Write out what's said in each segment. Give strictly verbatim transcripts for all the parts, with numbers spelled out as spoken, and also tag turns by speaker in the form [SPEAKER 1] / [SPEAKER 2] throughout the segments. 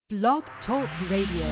[SPEAKER 1] Blog Talk Radio.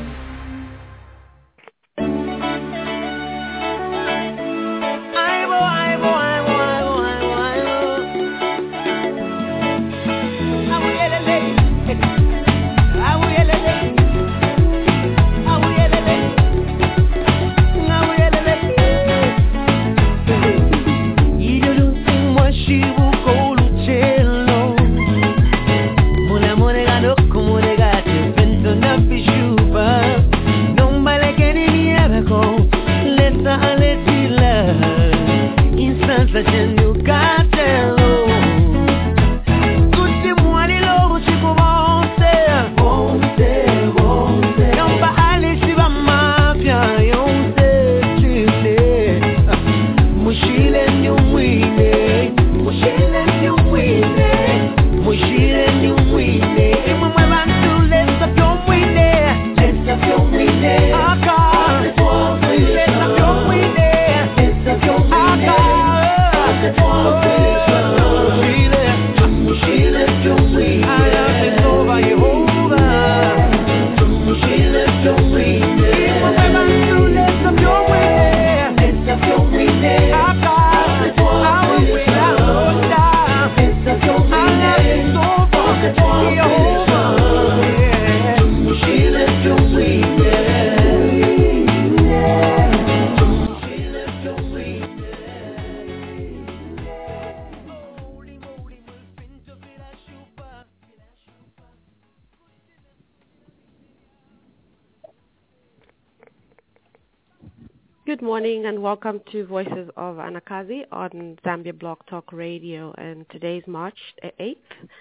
[SPEAKER 1] Good morning and welcome to Voices of Anakazi on Zambia Blog Talk Radio. And today's March eighth.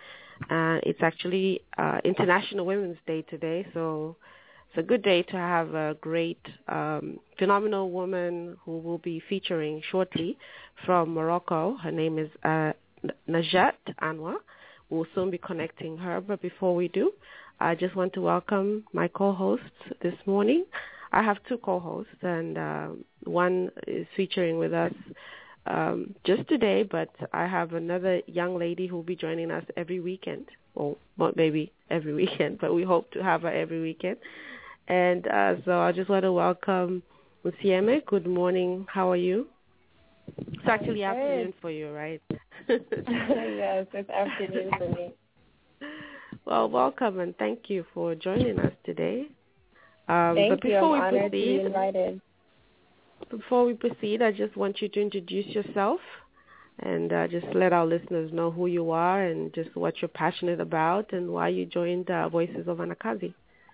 [SPEAKER 1] Uh, it's actually uh, International Women's Day today, so it's a good day to have a great, um, phenomenal woman who will be featuring shortly from Morocco. Her name is uh, Najat Anwar. We'll soon be connecting her, but before we do, I just want to welcome my co-hosts this morning. I have two co-hosts, and uh, one is featuring with us um, just today, but I have another young lady who will be joining us every weekend, or not maybe every weekend, but we hope to have her every weekend. And uh, so I just want to welcome Musieme. Good morning. How are you? It's actually
[SPEAKER 2] I'm
[SPEAKER 1] afternoon
[SPEAKER 2] good.
[SPEAKER 1] for you, right?
[SPEAKER 2] Yes, it's afternoon for me.
[SPEAKER 1] Well, welcome, and thank you for joining us today. Um,
[SPEAKER 2] Thank
[SPEAKER 1] but before
[SPEAKER 2] you. I'm
[SPEAKER 1] we
[SPEAKER 2] honored
[SPEAKER 1] proceed,
[SPEAKER 2] to be invited.
[SPEAKER 1] Before we proceed, I just want you to introduce yourself and uh, just let our listeners know who you are and just what you're passionate about and why you joined uh, Voices of Anakazi.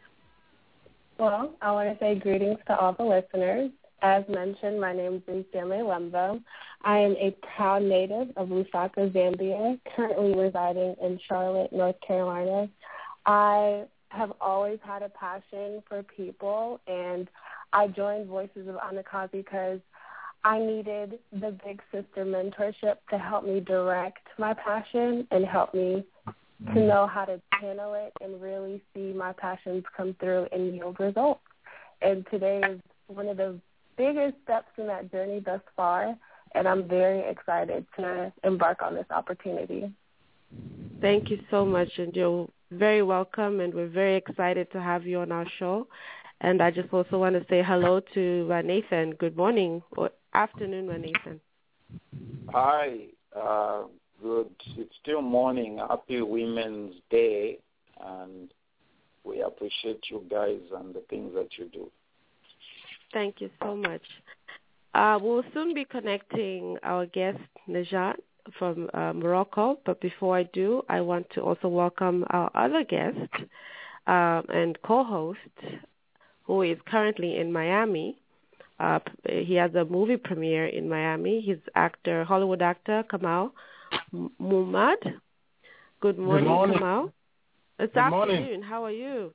[SPEAKER 2] Well, I want to say greetings to all the listeners. As mentioned, my name is Musieme Lembo. I am a proud native of Lusaka, Zambia, currently residing in Charlotte, North Carolina. I have always had a passion for people, and I joined Voices of Anakazi because I needed the big sister mentorship to help me direct my passion and help me to know how to channel it and really see my passions come through and yield results. And today is one of the biggest steps in that journey thus far, and I'm very excited to embark on this opportunity.
[SPEAKER 1] Thank you so much, and you're very welcome, and we're very excited to have you on our show. And I just also want to say hello to uh, Nathan. Good morning or afternoon, uh, Nathan.
[SPEAKER 3] Hi. Uh, good. It's still morning. Happy Women's Day, and we appreciate you guys and the things that you do.
[SPEAKER 1] Thank you so much. Uh, we'll soon be connecting our guest, Najat, from uh, Morocco. But before I do, I want to also welcome our other guest um, and co-host, who is currently in Miami. Uh, he has a movie premiere in Miami. He's actor, Hollywood actor, Kamal Muhammad. Good morning,
[SPEAKER 4] Good morning.
[SPEAKER 1] Kamal. It's
[SPEAKER 4] Good
[SPEAKER 1] afternoon.
[SPEAKER 4] morning.
[SPEAKER 1] How are you?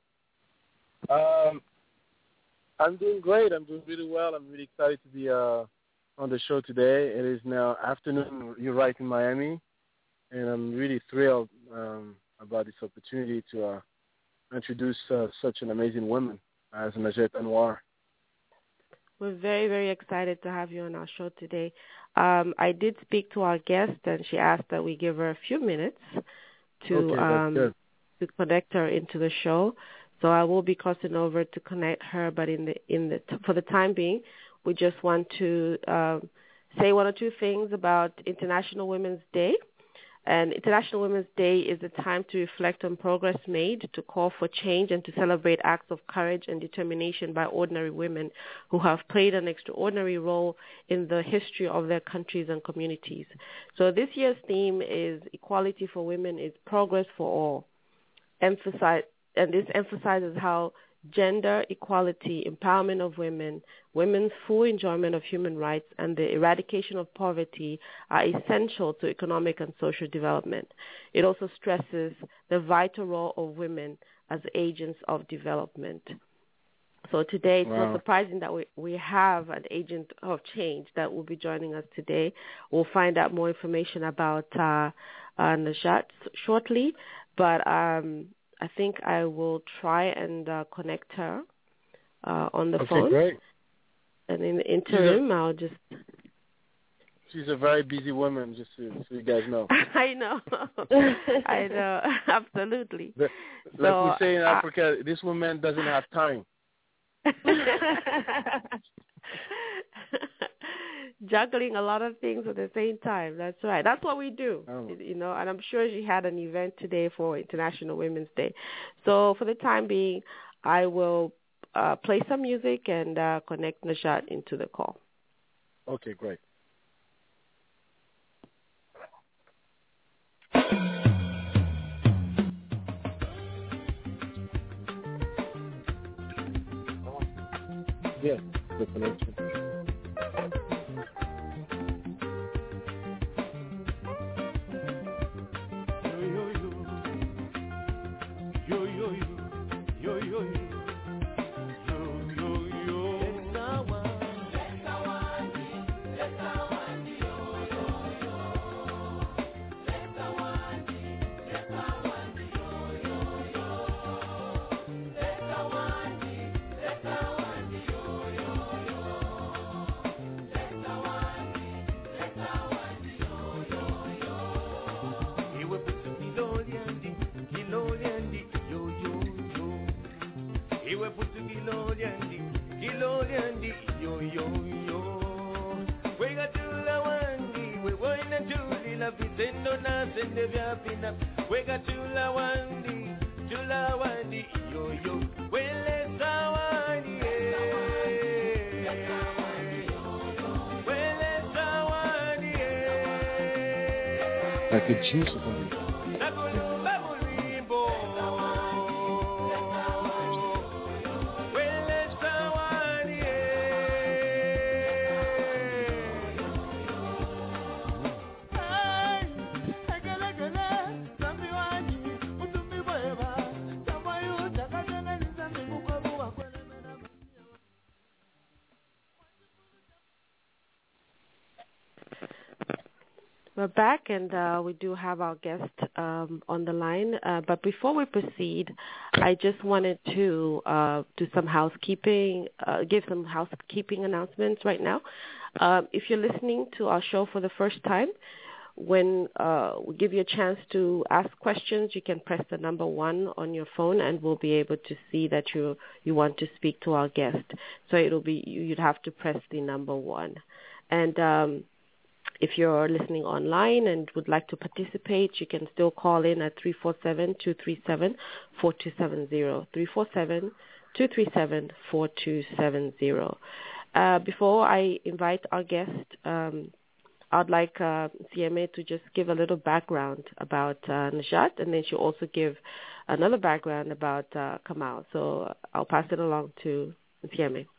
[SPEAKER 4] Um, I'm doing great. I'm doing really well. I'm really excited to be uh, on the show today. It is now afternoon. You're right in Miami, and I'm really thrilled um, about this opportunity to uh, introduce uh, such an amazing woman as Najat Anwar.
[SPEAKER 1] We're very, very excited to have you on our show today. Um, I did speak to our guest, and she asked that we give her a few minutes to
[SPEAKER 4] okay,
[SPEAKER 1] um,
[SPEAKER 4] that's good.
[SPEAKER 1] to connect her into the show. So I will be crossing over to connect her, but in the in the for the time being, we just want to um, say one or two things about International Women's Day. And International Women's Day is a time to reflect on progress made, to call for change, and to celebrate acts of courage and determination by ordinary women who have played an extraordinary role in the history of their countries and communities. So this year's theme is Equality for Women is Progress for All. Emphasize, and this emphasizes how gender equality, empowerment of women, women's full enjoyment of human rights, and the eradication of poverty are essential to economic and social development. It also stresses the vital role of women as agents of development. So today, it's
[SPEAKER 4] Wow.
[SPEAKER 1] not surprising that we, we have an agent of change that will be joining us today. We'll find out more information about uh, uh, Najat shortly, but um, I think I will try and uh, connect her uh, on the
[SPEAKER 4] okay,
[SPEAKER 1] phone.
[SPEAKER 4] Great.
[SPEAKER 1] And in the interim,
[SPEAKER 4] she's a,
[SPEAKER 1] I'll just...
[SPEAKER 4] She's a very busy woman, just so, so you guys know.
[SPEAKER 1] I know. I know. Absolutely.
[SPEAKER 4] The,
[SPEAKER 1] so,
[SPEAKER 4] like we say in
[SPEAKER 1] uh,
[SPEAKER 4] Africa, this woman doesn't have time.
[SPEAKER 1] Juggling a lot of things at the same time. That's right. That's what we do,
[SPEAKER 4] oh.
[SPEAKER 1] you know. And I'm sure she had an event today for International Women's Day. So for the time being, I will uh, play some music and uh, connect Najat into the call.
[SPEAKER 4] Okay, great. Yeah, the connection. I could choose one.
[SPEAKER 1] We're back, and uh, we do have our guest um, on the line. Uh, but before we proceed, I just wanted to uh, do some housekeeping, uh, give some housekeeping announcements right now. Uh, if you're listening to our show for the first time, when uh, we give you a chance to ask questions, you can press the number one on your phone, and we'll be able to see that you you want to speak to our guest. So it'll be you'd have to press the number one, and um, if you're listening online and would like to participate, you can still call in at three four seven, two three seven, four two seven zero, three four seven, two three seven, four two seven zero. Uh, before I invite our guest, um, I'd like uh, C M A to just give a little background about uh, Najat, and then she'll also give another background about uh, Kamal. So I'll pass it along to C M A.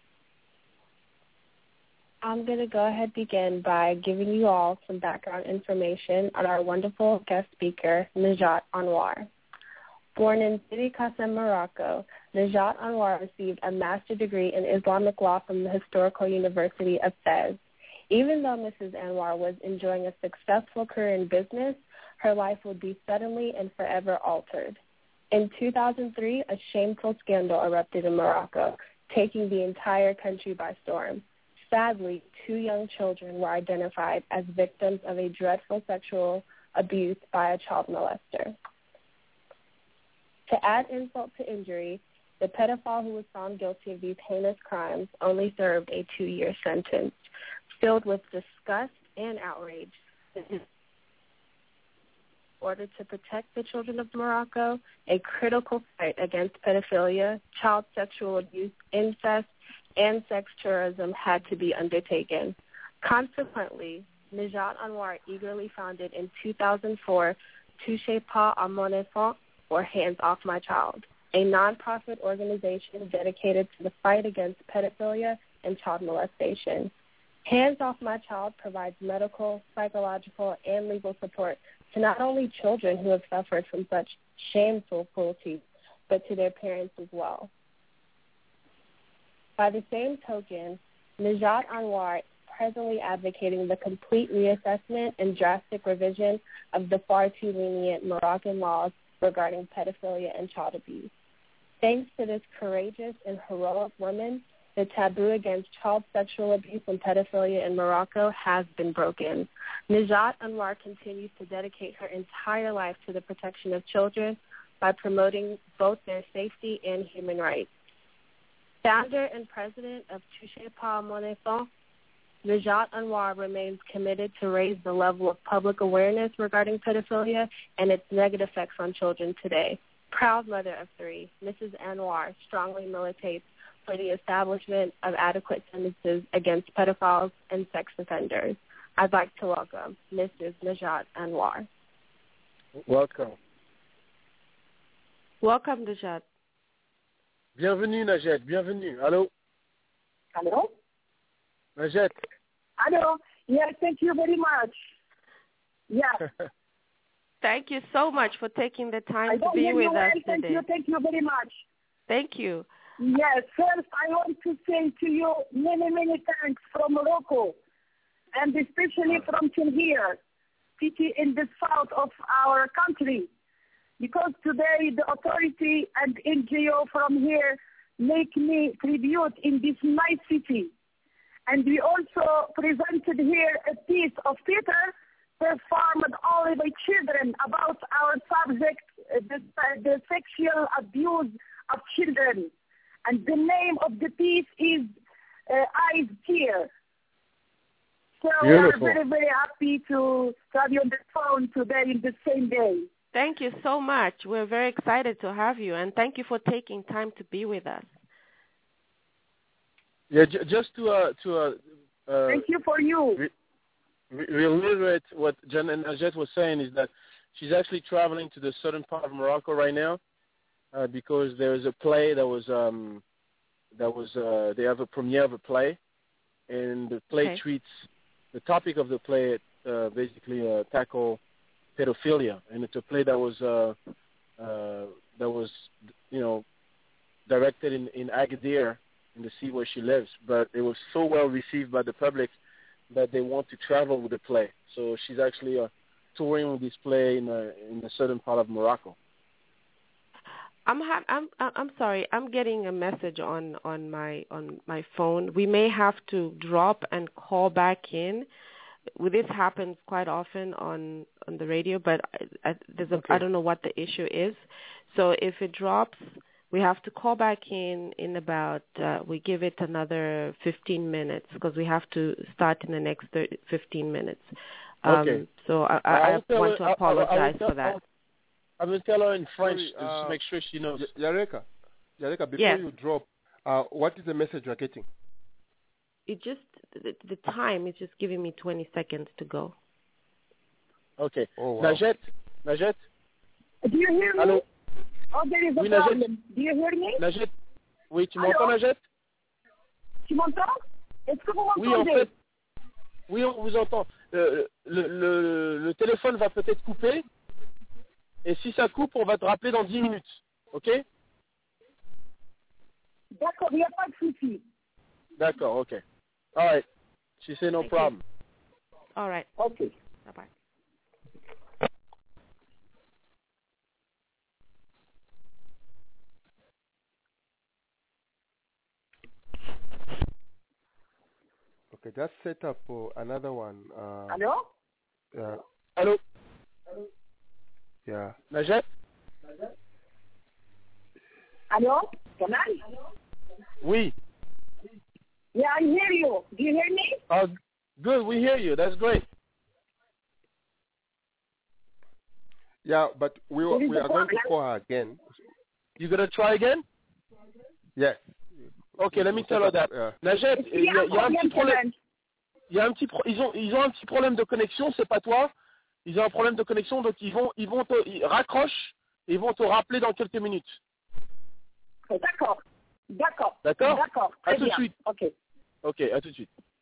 [SPEAKER 2] I'm going to go ahead and begin by giving you all some background information on our wonderful guest speaker, Najat Anwar. Born in Sidi Kasem, Morocco, Najat Anwar received a master's degree in Islamic law from the Historical University of Fez. Even though Missus Anwar was enjoying a successful career in business, her life would be suddenly and forever altered. In two thousand three, a shameful scandal erupted in Morocco, taking the entire country by storm. Sadly, two young children were identified as victims of a dreadful sexual abuse by a child molester. To add insult to injury, the pedophile who was found guilty of these heinous crimes only served a two-year sentence. Filled with disgust and outrage, in order to protect the children of Morocco, a critical fight against pedophilia, child sexual abuse, incest, and sex tourism had to be undertaken. Consequently, Najat Anwar eagerly founded in two thousand four Touchez Pas à Mon Enfant, or Hands Off My Child, a nonprofit organization dedicated to the fight against pedophilia and child molestation. Hands Off My Child provides medical, psychological, and legal support to not only children who have suffered from such shameful cruelty, but to their parents as well. By the same token, Najat Anwar is presently advocating the complete reassessment and drastic revision of the far too lenient Moroccan laws regarding pedophilia and child abuse. Thanks to this courageous and heroic woman, the taboo against child sexual abuse and pedophilia in Morocco has been broken. Najat Anwar continues to dedicate her entire life to the protection of children by promoting both their safety and human rights. Founder and president of Touchez Pas à Mon Enfant, Najat Anwar remains committed to raise the level of public awareness regarding pedophilia and its negative effects on children today. Proud mother of three, Missus Anwar strongly militates for the establishment of adequate sentences against pedophiles and sex offenders. I'd like to welcome Missus Najat Anwar.
[SPEAKER 4] Welcome.
[SPEAKER 1] Welcome, Najat.
[SPEAKER 4] Bienvenue, Najat. Bienvenue. Allô?
[SPEAKER 5] Hello?
[SPEAKER 4] Najat.
[SPEAKER 5] Hello. Yes, thank you very much. Yeah.
[SPEAKER 1] Thank you so much for taking the time
[SPEAKER 5] I
[SPEAKER 1] to
[SPEAKER 5] don't
[SPEAKER 1] be
[SPEAKER 5] hear
[SPEAKER 1] with
[SPEAKER 5] you
[SPEAKER 1] us
[SPEAKER 5] well.
[SPEAKER 1] today.
[SPEAKER 5] Thank you. Thank you very much.
[SPEAKER 1] Thank you.
[SPEAKER 5] Yes, first I want to say to you many, many thanks from Morocco, and especially from Tinhir, city in the south of our country, because today the authority and N G O from here make me tribute in this nice city. And we also presented here a piece of theater performed only by children about our subject, uh, the, the sexual abuse of children. And the name of the piece is uh, Eyes Tear. So
[SPEAKER 4] Beautiful.
[SPEAKER 5] we're very, very happy to have you on the phone today in the same day.
[SPEAKER 1] Thank you so much. We're very excited to have you, and thank you for taking time to be with us.
[SPEAKER 4] Yeah, j- just to uh, to uh, uh,
[SPEAKER 5] Thank you for you.
[SPEAKER 4] Re- re- reiterate what Jen and Najat was saying is that she's actually traveling to the southern part of Morocco right now uh, because there's a play that was um, that was uh, they have a premiere of a play, and the play
[SPEAKER 1] Okay.
[SPEAKER 4] treats the topic of the play uh, basically uh, tackle pedophilia, and it's a play that was uh, uh, that was you know directed in, in Agadir, in the city where she lives, but it was so well received by the public that they want to travel with the play. So she's actually uh, touring with this play in, uh, in the southern part of Morocco.
[SPEAKER 1] I'm ha- I'm I'm sorry. I'm getting a message on, on my on my phone. We may have to drop and call back in. Well, this happens quite often on, on the radio, but I, I, there's a,
[SPEAKER 4] Okay.
[SPEAKER 1] I don't know what the issue is. So if it drops, we have to call back in in about, uh, we give it another fifteen minutes because we have to start in the next thirty, fifteen minutes. Um,
[SPEAKER 4] Okay.
[SPEAKER 1] So I, I,
[SPEAKER 4] I
[SPEAKER 1] I
[SPEAKER 4] will tell
[SPEAKER 1] want
[SPEAKER 4] her-
[SPEAKER 1] to
[SPEAKER 4] I- I- I will
[SPEAKER 1] apologize
[SPEAKER 4] tell-
[SPEAKER 1] for that.
[SPEAKER 4] I will tell her in French
[SPEAKER 6] Sorry,
[SPEAKER 4] to
[SPEAKER 6] uh,
[SPEAKER 4] make sure she knows.
[SPEAKER 6] Y- Yareka, Yareka, before
[SPEAKER 1] Yes.
[SPEAKER 6] you drop, uh, what is the message you're getting?
[SPEAKER 1] It just, the, the time is just giving me twenty seconds to go.
[SPEAKER 4] Okay.
[SPEAKER 6] Oh, wow.
[SPEAKER 4] Najat, Najat,
[SPEAKER 5] Do you hear me?
[SPEAKER 4] allô,
[SPEAKER 5] Oh, there is a
[SPEAKER 4] Oui, Najat.
[SPEAKER 5] problem. Do you hear me?
[SPEAKER 4] Najat, oui, tu
[SPEAKER 5] Allô?
[SPEAKER 4] m'entends, Najat?
[SPEAKER 5] Tu m'entends? Est-ce que vous
[SPEAKER 4] Oui, en
[SPEAKER 5] m'entendez?
[SPEAKER 4] fait, oui, on vous entend. Euh, le, le, le téléphone va peut-être couper, et si ça coupe, on va te rappeler dans dix minutes, ok?
[SPEAKER 5] D'accord, il n'y a pas de souci.
[SPEAKER 4] D'accord, ok. All right. She said no
[SPEAKER 1] Thank you.
[SPEAKER 4] problem.
[SPEAKER 1] All right.
[SPEAKER 5] Okay.
[SPEAKER 1] Bye-bye.
[SPEAKER 6] Okay, just set up uh, another one. Uh,
[SPEAKER 5] Hello?
[SPEAKER 6] yeah,
[SPEAKER 4] Allô,
[SPEAKER 6] yeah.
[SPEAKER 4] Najat?
[SPEAKER 5] Hello? Kamal?
[SPEAKER 4] Oui.
[SPEAKER 5] Yeah, I hear you. Do you hear me?
[SPEAKER 4] Uh, good, we hear you. That's great.
[SPEAKER 6] Yeah, but we,
[SPEAKER 5] There is
[SPEAKER 6] we
[SPEAKER 5] a
[SPEAKER 6] are going to
[SPEAKER 5] problem.
[SPEAKER 6] call her again.
[SPEAKER 4] You going to try again?
[SPEAKER 6] Yes.
[SPEAKER 4] Ok, let me tell her that.
[SPEAKER 6] Uh,
[SPEAKER 4] Najed, il y, a- il y a un petit problème.
[SPEAKER 5] Kamal.
[SPEAKER 4] Il y a un petit pro- ils ont ils ont un petit problème de connexion, c'est pas toi. Ils ont un problème de connexion, donc ils vont ils vont te ils raccrochent et ils vont te rappeler dans quelques minutes.
[SPEAKER 5] D'accord. D'accord.
[SPEAKER 4] D'accord.
[SPEAKER 5] D'accord.
[SPEAKER 4] À
[SPEAKER 5] Très
[SPEAKER 4] tout de
[SPEAKER 5] bien.
[SPEAKER 4] suite.
[SPEAKER 5] OK.
[SPEAKER 4] Ok, à tout de suite.